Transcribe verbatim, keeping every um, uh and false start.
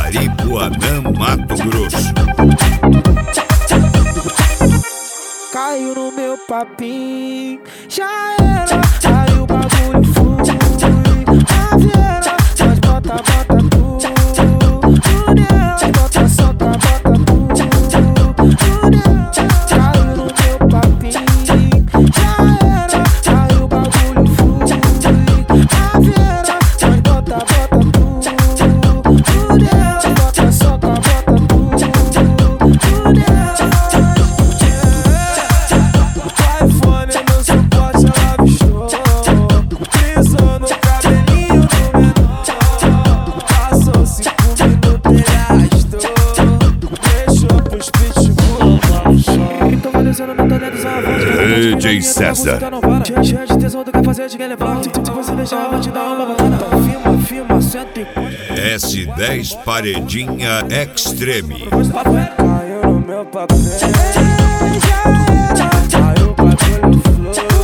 Aripuanã, Mato Grosso. Caiu no meu papinho, já era, aí o bagulho flui. A vieira, nós bota, bota tudo, tudo é, bota, soca, bota tudo, tudo é. Caiu no meu papinho, já era, aí o bagulho flui. A vieira, nós bota, bota tudo, tudo é, bota, soca, bota tudo, tudo é. D J César. Cheio de tesão, tu quer fazer de quem levar. Se você deixar, eu vou te dar uma balada. Filma, filma, senta e S dez Paredinha Extreme. caiu no meu papel. Já era, aí o bagulho flui.